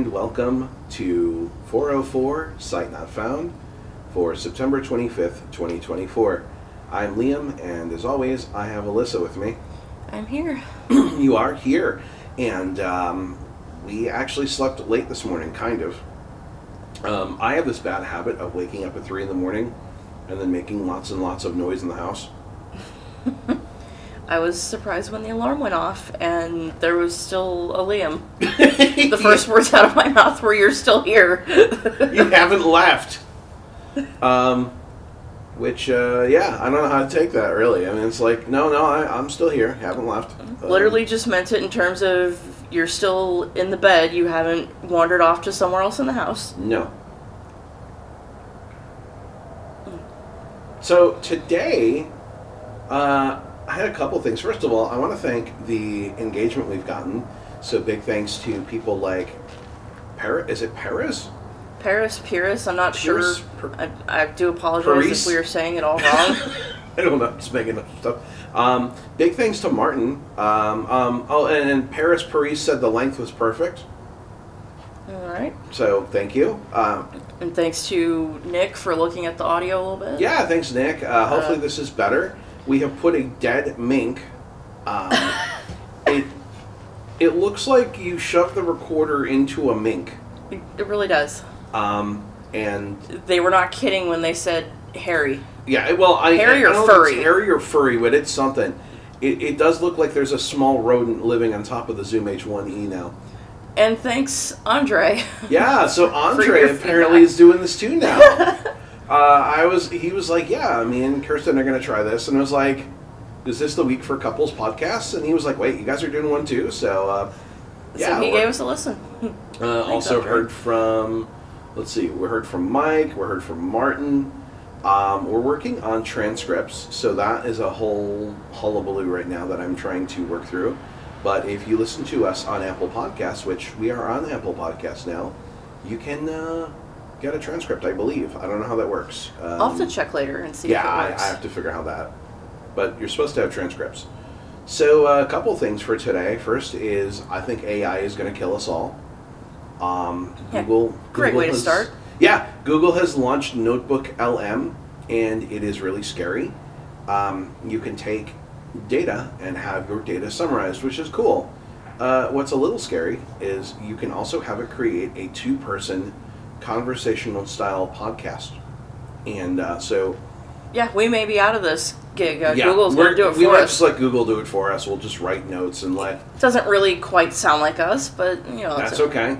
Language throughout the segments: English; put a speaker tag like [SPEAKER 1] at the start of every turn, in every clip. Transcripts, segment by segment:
[SPEAKER 1] and welcome to 404 Sight Not Found for September 25th, 2024. I'm Liam, and as always, I have Alyssa with me.
[SPEAKER 2] I'm here.
[SPEAKER 1] You are here, and we actually slept late this morning, kind of. I have this bad habit of waking up at 3 in the morning and then making lots and lots of noise in the house.
[SPEAKER 2] I was surprised when the alarm went off and there was still a Liam. The first words out of my mouth were, "You're still here."
[SPEAKER 1] You haven't left. Which, yeah, I don't know how to take that, really. I mean, it's like, no, I'm still here. Haven't left.
[SPEAKER 2] Literally just meant it in terms of you're still in the bed. You haven't wandered off to somewhere else in the house.
[SPEAKER 1] No. So, today, I had a couple things. First of all, I want to thank the engagement we've gotten. So, big thanks to people like Is it Paris?
[SPEAKER 2] Paris, I'm not
[SPEAKER 1] Paris,
[SPEAKER 2] sure. I do apologize
[SPEAKER 1] Paris?
[SPEAKER 2] if we are saying it all wrong.
[SPEAKER 1] I don't know, I'm just making up stuff. Big thanks to Martin. And Paris said the length was perfect.
[SPEAKER 2] All right.
[SPEAKER 1] So, thank you.
[SPEAKER 2] And thanks to Nick for looking at the audio a little bit.
[SPEAKER 1] Yeah, thanks, Nick. Hopefully this is better. We have put a dead mink. It looks like you shoved the recorder into a mink.
[SPEAKER 2] It really does.
[SPEAKER 1] And
[SPEAKER 2] they were not kidding when they said hairy.
[SPEAKER 1] Yeah, well,
[SPEAKER 2] hairy or
[SPEAKER 1] I don't know
[SPEAKER 2] furry.
[SPEAKER 1] if it's hairy or furry, but it's something. It does look like there's a small rodent living on top of the Zoom H1e now.
[SPEAKER 2] And thanks, Andre.
[SPEAKER 1] Yeah, so Andre apparently is doing this too now. He was like, yeah, me and Kirsten are going to try this. And I was like, is this the week for couples podcasts? And he was like, wait, you guys are doing one too? So, yeah.
[SPEAKER 2] So he gave us a listen.
[SPEAKER 1] Also heard from, we heard from Mike, we heard from Martin. We're working on transcripts, so that is a whole hullabaloo right now that I'm trying to work through. But if you listen to us on Apple Podcasts, which we are on Apple Podcasts now, you can get a transcript, I believe. I don't know how that works.
[SPEAKER 2] I'll have to check later and see if it works.
[SPEAKER 1] I have to figure out how that. But you're supposed to have transcripts. So a couple things for today. First is, I think AI is going to kill us all. Google
[SPEAKER 2] way to start.
[SPEAKER 1] Yeah, Google has launched Notebook LM, and it is really scary. You can take data and have your data summarized, which is cool. What's a little scary is you can also have it create a 2-person conversational style podcast. And so...
[SPEAKER 2] Yeah, we may be out of this gig. Google's going to do it for us.
[SPEAKER 1] We might just let Google do it for us. We'll just write notes and let...
[SPEAKER 2] It doesn't really quite sound like us, but,
[SPEAKER 1] That's okay.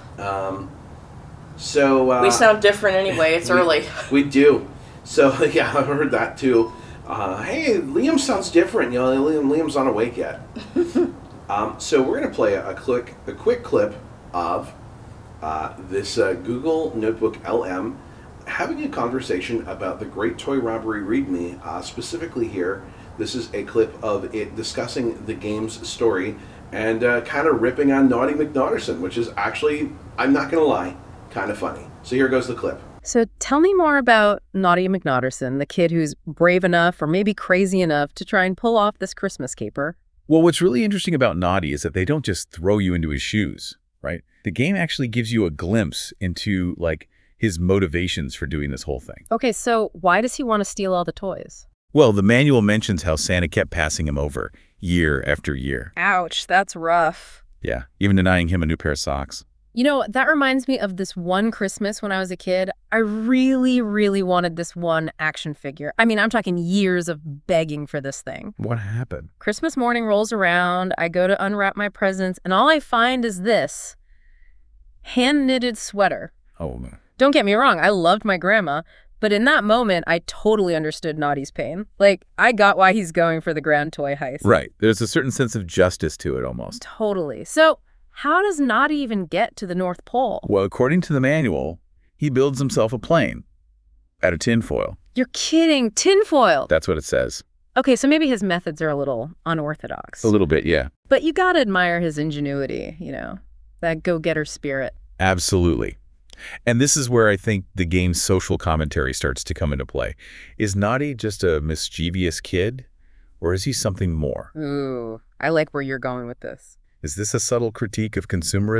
[SPEAKER 2] We sound different anyway. It's early.
[SPEAKER 1] We do. So, yeah, I've heard that too. Hey, Liam sounds different. Liam's not awake yet. So we're going to play a quick clip of this Google Notebook LM having a conversation about the Great Toy Robbery README. Specifically here, this is a clip of it discussing the game's story and kind of ripping on Naughty McNaughterson, which is actually, I'm not going to lie, kind of funny. So here goes the clip.
[SPEAKER 3] So tell me more about Naughty McNaughterson, the kid who's brave enough or maybe crazy enough to try and pull off this Christmas caper.
[SPEAKER 4] Well, what's really interesting about Naughty is that they don't just throw you into his shoes, right? The game actually gives you a glimpse into, his motivations for doing this whole thing.
[SPEAKER 3] Okay, so why does he want to steal all the toys?
[SPEAKER 4] Well, the manual mentions how Santa kept passing him over year after year.
[SPEAKER 3] Ouch, that's rough.
[SPEAKER 4] Yeah, even denying him a new pair of socks.
[SPEAKER 3] That reminds me of this one Christmas when I was a kid. I really, really wanted this one action figure. I mean, I'm talking years of begging for this thing.
[SPEAKER 4] What happened?
[SPEAKER 3] Christmas morning rolls around, I go to unwrap my presents, and all I find is this hand-knitted sweater.
[SPEAKER 4] Oh, no.
[SPEAKER 3] Don't get me wrong, I loved my grandma, but in that moment, I totally understood Naughty's pain. I got why he's going for the grand toy heist.
[SPEAKER 4] Right. There's a certain sense of justice to it, almost.
[SPEAKER 3] Totally. So, how does Naughty even get to the North Pole?
[SPEAKER 4] Well, according to the manual, he builds himself a plane out of tinfoil.
[SPEAKER 3] You're kidding. Tinfoil.
[SPEAKER 4] That's what it says.
[SPEAKER 3] Okay, so maybe his methods are a little unorthodox.
[SPEAKER 4] A little bit, yeah.
[SPEAKER 3] But you gotta admire his ingenuity, that go-getter spirit.
[SPEAKER 4] Absolutely. And this is where I think the game's social commentary starts to come into play. Is Naughty just a mischievous kid, or is he something more?
[SPEAKER 3] Ooh, I like where you're going with this.
[SPEAKER 4] Is this a subtle critique of consumerism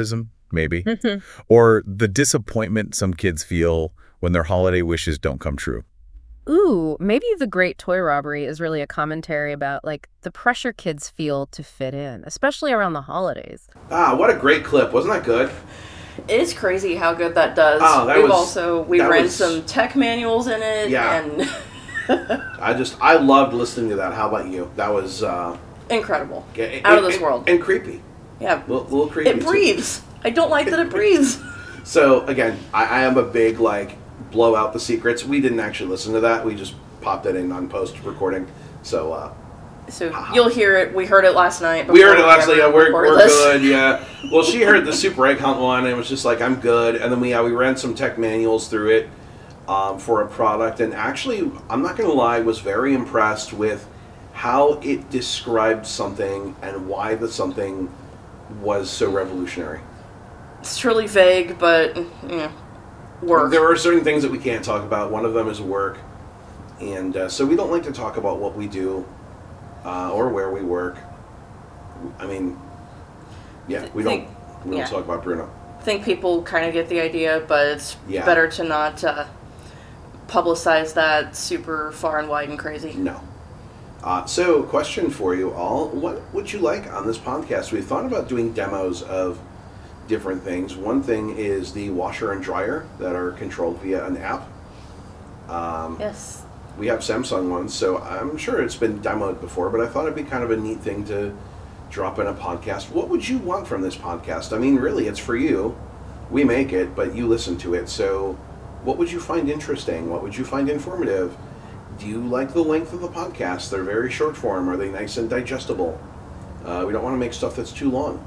[SPEAKER 4] maybe. Or the disappointment some kids feel when their holiday wishes don't come true.
[SPEAKER 3] Ooh, maybe The Great Toy Robbery is really a commentary about, like, the pressure kids feel to fit in, especially around the holidays.
[SPEAKER 1] Ah, what a great clip. Wasn't that good?
[SPEAKER 2] It's crazy how good that does.
[SPEAKER 1] Oh, that
[SPEAKER 2] we
[SPEAKER 1] that
[SPEAKER 2] ran
[SPEAKER 1] was-
[SPEAKER 2] some tech manuals in it,
[SPEAKER 1] Yeah.
[SPEAKER 2] and
[SPEAKER 1] I loved listening to that. How about you? That was
[SPEAKER 2] incredible.
[SPEAKER 1] yeah,
[SPEAKER 2] Out of this world.
[SPEAKER 1] And creepy.
[SPEAKER 2] Yeah.
[SPEAKER 1] Little creepy.
[SPEAKER 2] It
[SPEAKER 1] too.
[SPEAKER 2] breathes. I don't like that it breathes.
[SPEAKER 1] So again, I am a big like blow out the secrets. We didn't actually listen to that. We just popped it in on post recording. So
[SPEAKER 2] So you'll hear it. We heard it last night.
[SPEAKER 1] we heard it
[SPEAKER 2] before
[SPEAKER 1] last night.
[SPEAKER 2] ever
[SPEAKER 1] Yeah, we're
[SPEAKER 2] recorded this.
[SPEAKER 1] good. Yeah. Well, she heard the Super Egg Hunt one and was just like, I'm good. And then we ran some tech manuals through it for a product. And actually, I'm not going to lie, was very impressed with how it described something and why the something was so revolutionary.
[SPEAKER 2] It's truly vague, but work.
[SPEAKER 1] There are certain things that we can't talk about. One of them is work. And so we don't like to talk about what we do or where we work. I mean, yeah, we don't talk about Bruno.
[SPEAKER 2] I think people kind of get the idea, but it's
[SPEAKER 1] Yeah.
[SPEAKER 2] better to not publicize that super far and wide and crazy.
[SPEAKER 1] No. So, question for you all. What would you like on this podcast? We've thought about doing demos of different things. One thing is the washer and dryer that are controlled via an app.
[SPEAKER 2] Yes.
[SPEAKER 1] We have Samsung ones, so I'm sure it's been demoed before, but I thought it'd be kind of a neat thing to drop in a podcast. What would you want from this podcast? I mean, really, it's for you. We make it, but you listen to it. So what would you find interesting? What would you find informative? Do you like the length of the podcast? They're very short form. Are they nice and digestible? We don't want to make stuff that's too long.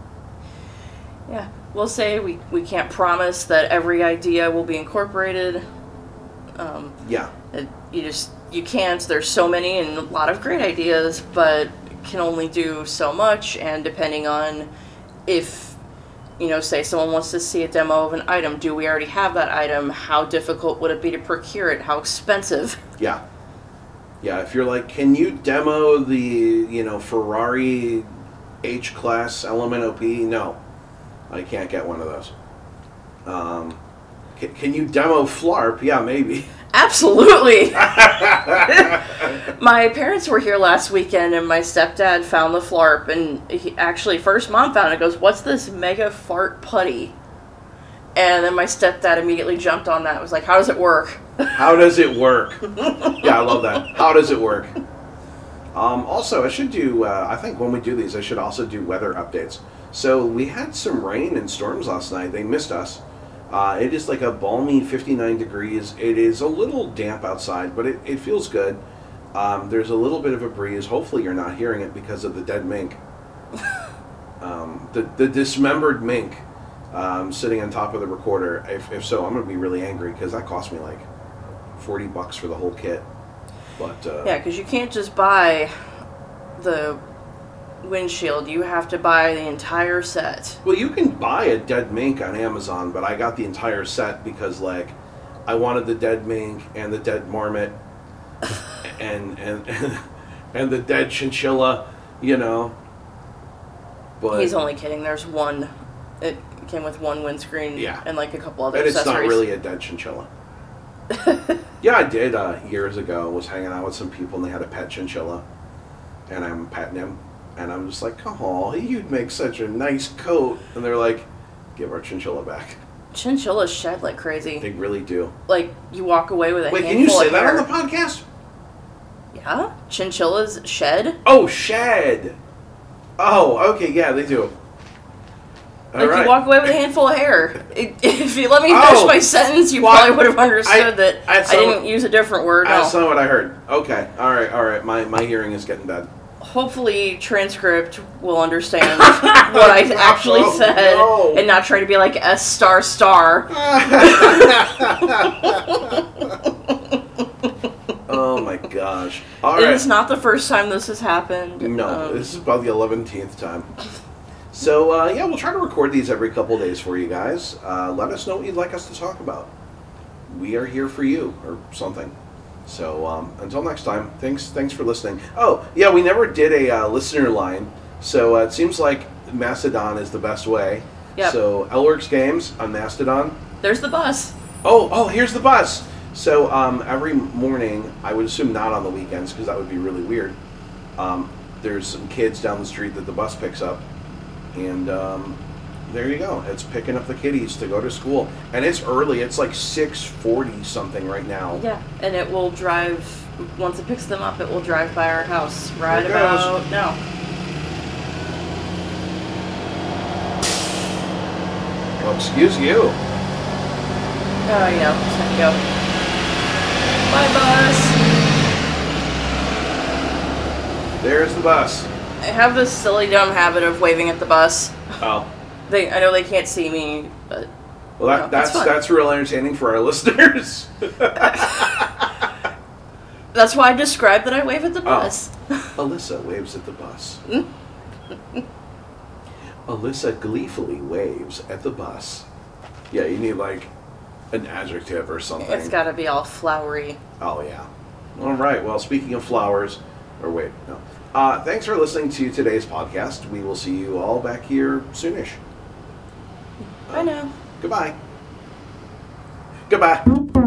[SPEAKER 2] Yeah. We'll say we can't promise that every idea will be incorporated.
[SPEAKER 1] Yeah.
[SPEAKER 2] You can't. There's so many and a lot of great ideas, but can only do so much. And depending on if, say someone wants to see a demo of an item, do we already have that item? How difficult would it be to procure it? How expensive?
[SPEAKER 1] Yeah. Yeah, if you're like, can you demo the, Ferrari H-Class Element OP? No. I can't get one of those. Can you demo Flarp? Yeah, maybe.
[SPEAKER 2] Absolutely. My parents were here last weekend, and my stepdad found the Flarp, and first Mom found it, goes, what's this mega fart putty? And then my stepdad immediately jumped on that. Was like, how does it work?
[SPEAKER 1] How does it work? Yeah, I love that. How does it work? Also, I should do, I think when we do these, I should also do weather updates. So we had some rain and storms last night. They missed us. It is like a balmy 59 degrees. It is a little damp outside, but it feels good. There's a little bit of a breeze. Hopefully you're not hearing it because of the dead mink. The dismembered mink sitting on top of the recorder. If so, I'm going to be really angry because that cost me like $40 for the whole kit. But
[SPEAKER 2] yeah, because you can't just buy the windshield. You have to buy the entire set.
[SPEAKER 1] Well, you can buy a dead mink on Amazon, but I got the entire set because, like, I wanted the dead mink and the dead marmot and the dead chinchilla, But
[SPEAKER 2] He's only kidding. There's one. It came with one windscreen,
[SPEAKER 1] Yeah.
[SPEAKER 2] and like a couple other
[SPEAKER 1] and it's
[SPEAKER 2] accessories.
[SPEAKER 1] not really a dead chinchilla. Yeah, I did years ago. Was hanging out with some people and they had a pet chinchilla, and I'm petting him, and I'm just like, "Oh, you'd make such a nice coat." And they're like, "Give our chinchilla back."
[SPEAKER 2] Chinchillas shed like crazy.
[SPEAKER 1] They really do.
[SPEAKER 2] Like, you walk away with a
[SPEAKER 1] Wait,
[SPEAKER 2] handful
[SPEAKER 1] can you say
[SPEAKER 2] of
[SPEAKER 1] that
[SPEAKER 2] hair.
[SPEAKER 1] on the podcast?
[SPEAKER 2] Yeah? Chinchillas shed?
[SPEAKER 1] Oh, shed. Oh, okay, yeah, they do. All
[SPEAKER 2] Like,
[SPEAKER 1] right.
[SPEAKER 2] you walk away with a handful of hair. If you let me finish my sentence, you
[SPEAKER 1] Well,
[SPEAKER 2] probably would have understood that I
[SPEAKER 1] saw-
[SPEAKER 2] didn't use a different word.
[SPEAKER 1] That's
[SPEAKER 2] No.
[SPEAKER 1] not what I heard. Okay, all right. My hearing is getting bad.
[SPEAKER 2] Hopefully, transcript will understand what I actually
[SPEAKER 1] Oh,
[SPEAKER 2] said
[SPEAKER 1] no.
[SPEAKER 2] and not try to be like S star star.
[SPEAKER 1] Oh my gosh! All
[SPEAKER 2] It
[SPEAKER 1] right.
[SPEAKER 2] is not the first time this has happened.
[SPEAKER 1] No, this is about the 11th time. So, yeah, we'll try to record these every couple days for you guys. Let us know what you'd like us to talk about. We are here for you, or something. So, until next time, thanks for listening. Oh, yeah, we never did a listener line, so it seems like Mastodon is the best way.
[SPEAKER 2] Yep.
[SPEAKER 1] So Elworks Games on Mastodon.
[SPEAKER 2] There's the bus.
[SPEAKER 1] Oh, here's the bus. So every morning, I would assume not on the weekends because that would be really weird. There's some kids down the street that the bus picks up, and there you go. It's picking up the kiddies to go to school, and it's early. It's like 6:40 something right now.
[SPEAKER 2] Yeah, and it will drive. Once it picks them up, it will drive by our house right
[SPEAKER 1] There it goes.
[SPEAKER 2] about now.
[SPEAKER 1] Well, excuse you.
[SPEAKER 2] Oh yeah, just have to go. Bye, bus.
[SPEAKER 1] There's the bus.
[SPEAKER 2] I have this silly dumb habit of waving at the bus.
[SPEAKER 1] Oh.
[SPEAKER 2] I know they can't see me, but
[SPEAKER 1] Well,
[SPEAKER 2] No, that's fun.
[SPEAKER 1] that's real entertaining for our listeners.
[SPEAKER 2] that's why I described that I wave at the bus.
[SPEAKER 1] Alyssa waves at the bus. Alyssa gleefully waves at the bus. Yeah, you need like an adjective or something.
[SPEAKER 2] It's got to be all flowery.
[SPEAKER 1] Oh, yeah. All right. Well, speaking of flowers, or wait, no. Thanks for listening to today's podcast. We will see you all back here soonish.
[SPEAKER 2] Bye now.
[SPEAKER 1] Goodbye. Goodbye.